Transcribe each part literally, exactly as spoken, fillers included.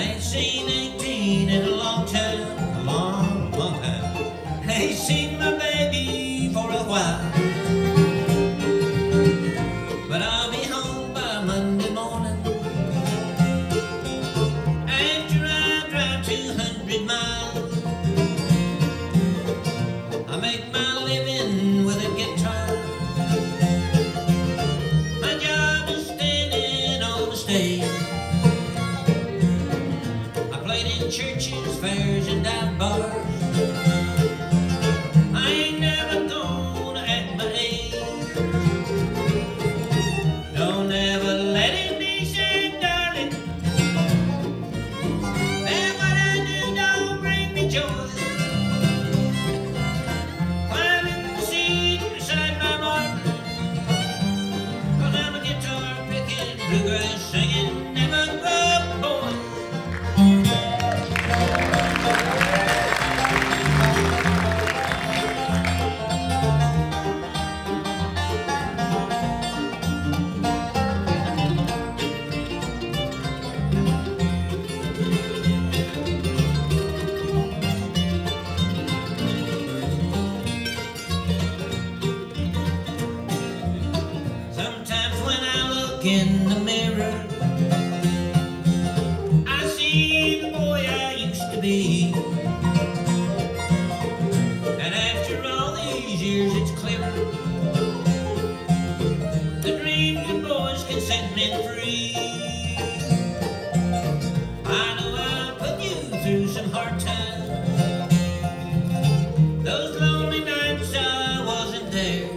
ain't seen eighteen in a long time, a long, long time. Ain't seen my baby for a while. But I'll be home by Monday morning after I drive two hundred miles. I make my living with a guitar. My job is standing on the stage. I played in churches, fairs, and dive bars. I ain't never gonna act my age. Don't ever let it be said, darling, that what I do don't bring me joy. Climbing the seat beside my mark, 'cause I'm a guitar picking, bluegrass singing, never grow up boy. Sometimes when I look in the mirror, I see the boy I used to be. And after all these years, it's clearer. The dreams of boys can set men free. I know I put you through some hard times. Those lonely nights I wasn't there,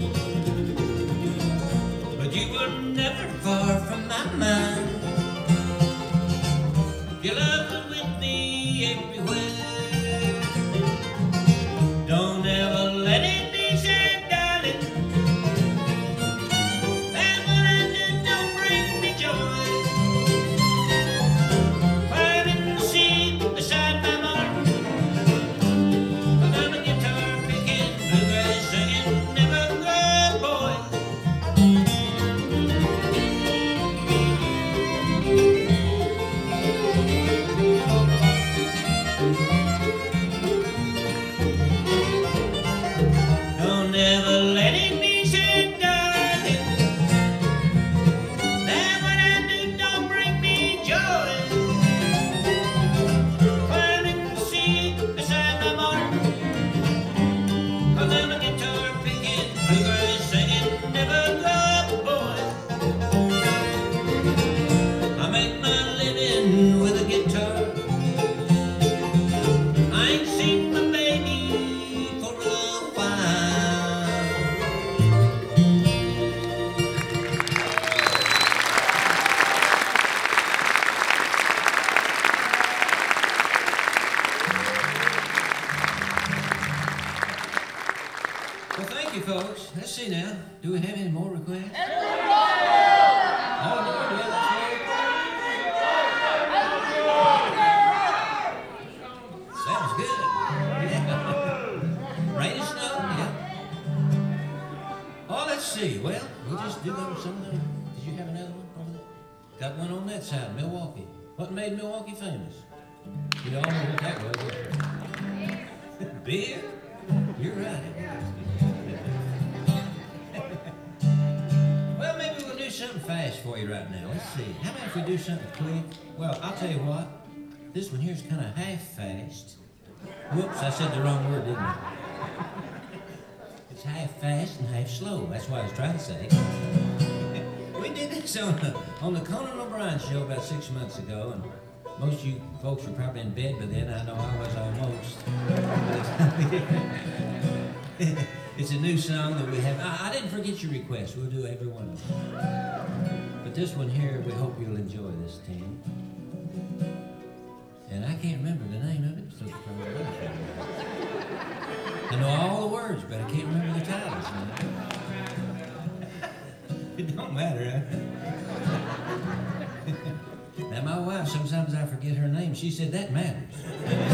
but you were never far from my mind. Your love was with me everywhere. Don't ever let it be said, darling, that what I do don't bring me joy. Climbing the seat beside my mark, 'cause I'm a guitar picking, bluegrass singing, never grow boy. Don't ever let it be said, darling, that what I do don't bring me joy. Climbing the seat beside my mark, 'cause I'm a guitar picking, bluegrass singing, never grow up boy. I make my living with a guitar. I ain't seen my baby for a while. Well, thank you, folks. Let's see now. Do we have any more requests? Oh, Lord, yeah, that's right. Sounds good. Yeah. Rain and snow, yeah. Oh, let's see. Well, we'll just do them some of them. Did you have another one? Over there? Got one on that side, Milwaukee. What made Milwaukee famous? You all know what that was. Beer? You're right. Well, maybe we'll do something fast for you right now. Let's see. How about if we do something quick? Well, I'll tell you what. This one here's kind of half fast. Whoops, I said the wrong word, didn't I? It's half fast and half slow. That's what I was trying to say. We did this on the, on the Conan O'Brien show about six months ago, and most of you folks were probably in bed by then. I know I was almost. It's a new song that we have. I, I didn't forget your request. We'll do every one of them. But this one here, we hope you'll enjoy this, team. And I can't remember the name of it, so it's probably right. I know all the words, but I can't remember the titles now. It don't matter, huh? Now, my wife, sometimes I forget her name. She said, that matters.